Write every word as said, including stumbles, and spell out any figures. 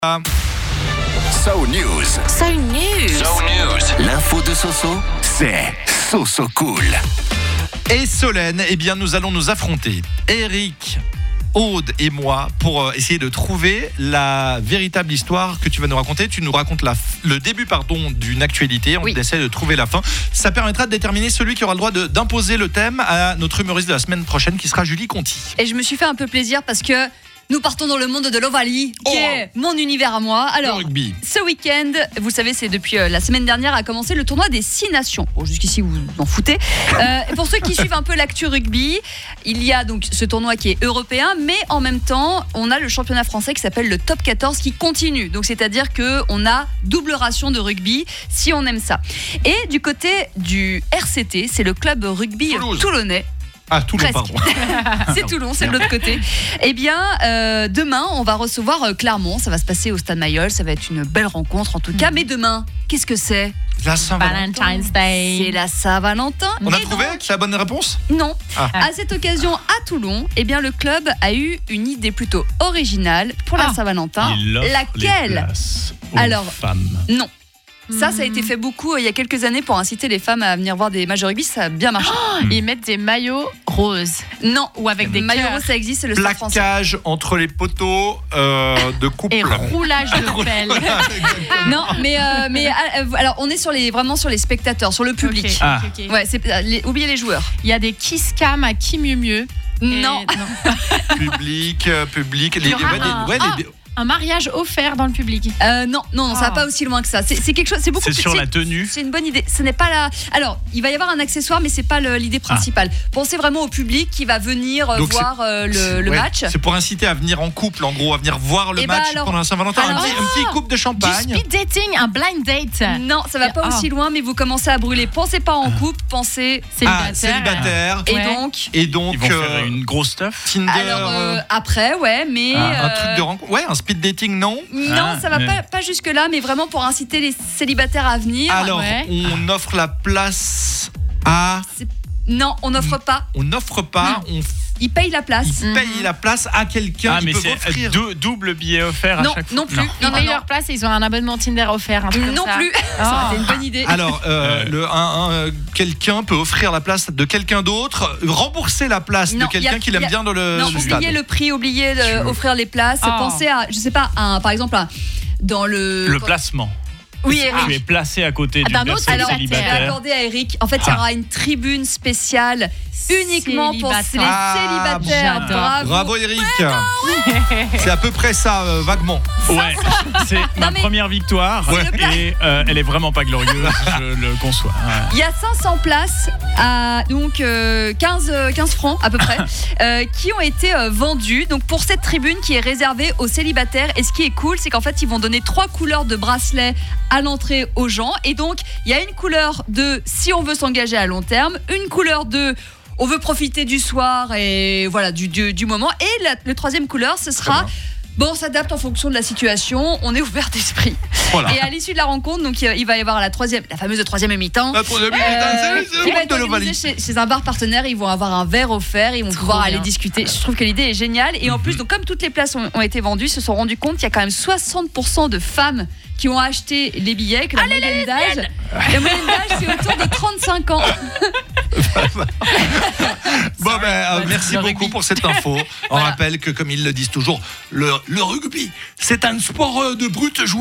So News. So News. So News. L'info de Soso, c'est Soso Cool. Et Solène, eh bien, nous allons nous affronter. Eric, Aude et moi pour essayer de trouver la véritable histoire que tu vas nous raconter. Tu nous racontes la, le début pardon, d'une actualité. On oui. essaie de trouver la fin. Ça permettra de déterminer celui qui aura le droit de, d'imposer le thème à notre humoriste de la semaine prochaine qui sera Julie Conti. Et je me suis fait un peu plaisir parce que nous partons dans le monde de l'Ovalie, qui Oh. est mon univers à moi. Alors, Le rugby. ce week-end, vous savez, c'est depuis euh, la semaine dernière a commencé le tournoi des six nations. Bon, jusqu'ici, vous vous en foutez. Euh, pour ceux qui suivent un peu l'actu rugby, il y a donc ce tournoi qui est européen, mais en même temps, on a le championnat français qui s'appelle le Top quatorze qui continue. Donc, c'est-à-dire qu'on a double ration de rugby si on aime ça. Et du côté du R C T, c'est le club rugby Toulouse. toulonnais. Ah, Toulon, Presque. pardon. C'est Toulon, c'est de l'autre côté. Eh bien, euh, demain, on va recevoir euh, Clermont. Ça va se passer au Stade Mayol. Ça va être une belle rencontre, en tout cas. Mais demain, qu'est-ce que c'est ? La Saint-Valentin. Valentine's Day. C'est la Saint-Valentin. On a Et trouvé donc, la bonne réponse ? non. Ah. À cette occasion, à Toulon, eh bien, le club a eu une idée plutôt originale pour la Ah. Saint-Valentin. Il offre Laquelle les places aux Alors, femmes. Non. Ça, ça a été fait beaucoup euh, il y a quelques années pour inciter les femmes à venir voir des matchs de rugby. Ça a bien marché. Ils mettent des maillots roses. Non. Ou avec des maillots cœurs. roses, ça existe, c'est le Stade français. Plaquage entre les poteaux euh, de couple. Et roulage de pelle. Non, mais, euh, mais euh, alors, on est sur les, vraiment sur les spectateurs, sur le public. Ok, Ah. ok, ok. Ouais, c'est, euh, les- oubliez les joueurs. Il y a des kiss cam à qui mieux mieux. Et- Non. Public, euh, public. Les, y aura ouais, les- un- ouais, Ah. les- Un mariage offert dans le public. Euh, non, non, non, ça va Ah. pas aussi loin que ça. C'est, c'est quelque chose, c'est beaucoup C'est plus. sur la tenue. C'est une bonne idée. Ce n'est pas la. Alors, il va y avoir un accessoire, mais c'est pas le- l'idée principale. Pensez vraiment au public qui va venir euh, Donc, voir euh, le, le ouais, match. C'est pour inciter à venir en couple, en gros, à venir voir le Eh ben match alors- pendant la Saint-Valentin. Un alors- petit, un petit coupe de Du champagne. speed dating, un blind date. Non, ça va pas Ah. aussi loin, mais vous commencez à brûler. Pensez pas en couple, pensez. Ah, Célibataire. célibataire. Et Ouais. donc. Et donc, Ils vont euh, faire une grosse stuff. Tinder. Alors euh, euh, après, ouais, mais. un euh, truc de rencontre. Ouais, un speed dating, non. Non, Ah, ça va mais- pas, pas jusque-là, mais vraiment pour inciter les célibataires à venir. Alors, ouais. on offre la place à. Non, on n'offre pas. On n'offre pas, on f- Ils payent la place. ils payent la place à quelqu'un Ah, qui mais peut c'est offrir. deux, double billet offert à Non, chaque fois. non plus. Non. Non, Ils non, payent non. leur place et ils ont un abonnement Tinder offert. Un truc comme Non ça. plus. Oh. Ça aurait été une bonne idée. Alors, euh, Euh. le, un, un, euh, quelqu'un peut offrir la place de quelqu'un d'autre, rembourser la place Non, de quelqu'un y a- qu'il aime y a- bien dans le, non, le stade. oubliez le prix, oubliez d'offrir les places. Oh. Pensez à, je sais pas, un, par exemple, un- dans le. Le placement. Oui, Tu Eric. es placé à côté Ah, d'une d'un autre personne Alors, je vais célibataire. accorder à Eric. En fait, il y aura une tribune spéciale uniquement pour les Célibataire. Ah, célibataires. j'adore. Bravo. Bravo Eric. C'est à peu près ça, euh, vaguement. Ouais, c'est ma mais- première victoire C'est le plat. et euh, elle est vraiment pas glorieuse, je le conçois. Ouais. Il y a cinq cents places à donc euh, quinze, euh, quinze francs à peu près euh, qui ont été euh, vendues donc pour cette tribune qui est réservée aux célibataires. Et ce qui est cool, c'est qu'en fait ils vont donner trois couleurs de bracelets à l'entrée aux gens. Et donc il y a une couleur de si on veut s'engager à long terme, une couleur de on veut profiter du soir et voilà du, du, du moment. Et la, le troisième couleur, ce sera bon, on s'adapte en fonction de la situation. On est ouvert d'esprit. Voilà. Et à l'issue de la rencontre, donc il va y avoir la troisième, la fameuse troisième mi-temps. La troisième Euh, mi-temps, c'est- c'est qui le va monde être de l'Ovalie. organisé chez, chez un bar partenaire. Ils vont avoir un verre offert, ils vont pouvoir aller bien. discuter. Je trouve que l'idée est géniale. Et en plus, donc, comme toutes les places ont, ont été vendues, ils se sont rendus compte qu'il y a quand même soixante pour cent de femmes qui ont acheté les billets, que la moyenne d'âge, la moyenne d'âge c'est autour de trente-cinq ans. Bon, ben, euh, Ouais, merci le beaucoup rugby. pour cette info. On Voilà. rappelle que, comme ils le disent toujours, le, le rugby, c'est un sport euh, de brute joué.